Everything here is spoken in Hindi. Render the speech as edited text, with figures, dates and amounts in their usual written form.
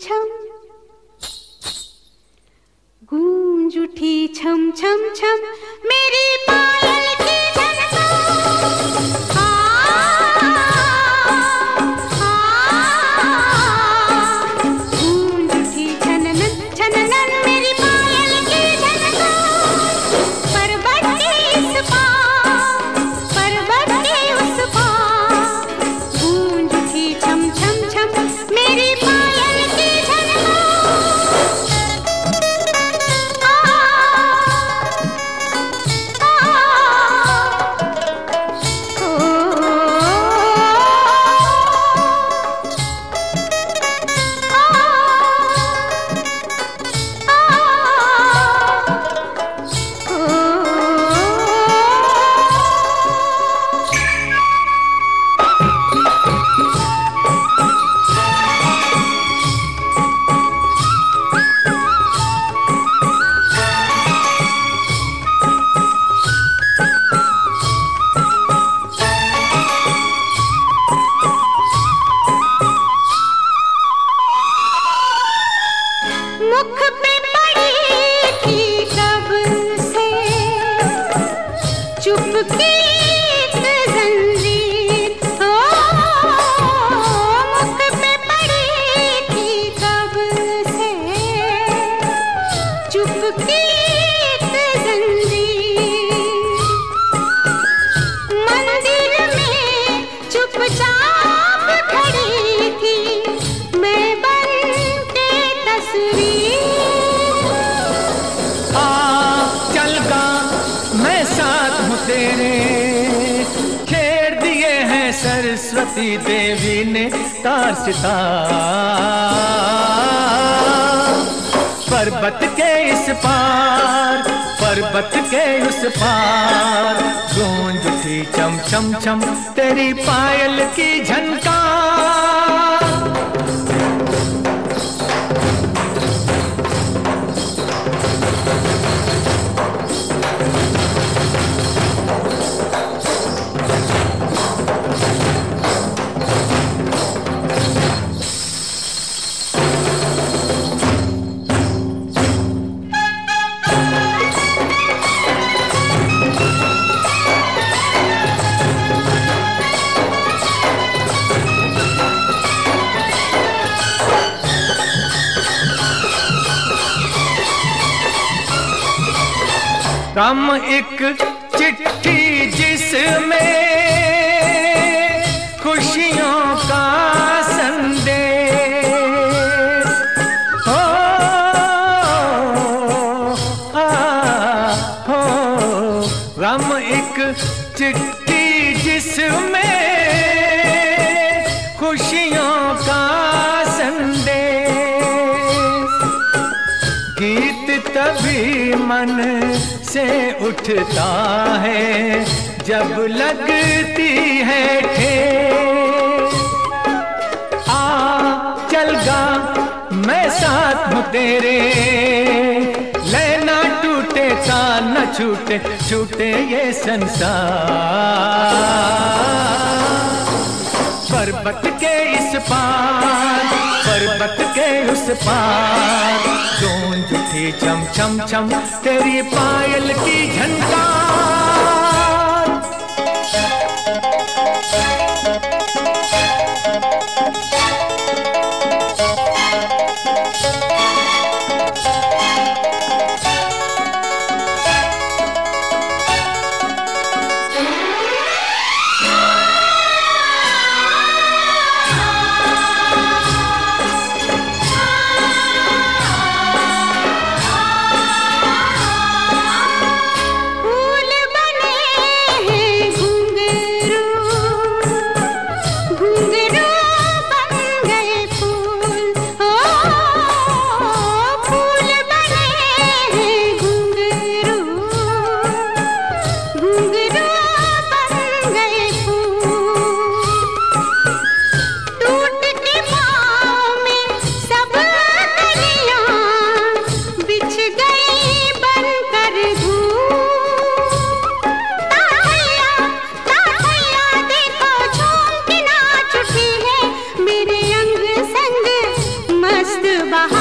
छम गूंज उठी छम छम छम मेरी पायल की झनकार। गूंज उठी छननन छननन मेरी पायल की झनकार। पर्वत के इस पार पर्वत के उस पार गूंज उठी छम छम छम मेरी पायल की मुख पे पड़ी थी कब से चुपकी एक जंजीर। ओ मुख पे पड़ी थी कब से चुपकी एक जंजीर। मंदिर में चुपचाप खड़ी थी मैं बन के तस्वीर। मैं साथ हूँ तेरे खेर दिए हैं सरस्वती देवी ने तार सितार। पर्वत के इस पार पर्वत के उस पार गूंज उठी चम चम चम तेरी पायल की झनकार। कम एक चिट्ठी जिसमें खुशियों का संदेश हो। गम एक चिट्ठी जिसमें खुशियों का संदेश। गीत तभी मन से उठता है जब लगती है ठेस। आ चल गा मैं साथ हूँ तेरे लेना टूटे ताल न छूटे छूटे ये संसार। पर्वत के इस पार पर्वत के उस पार गूंज उठी छम छम छम तेरी पायल की झनकार। फूल बहार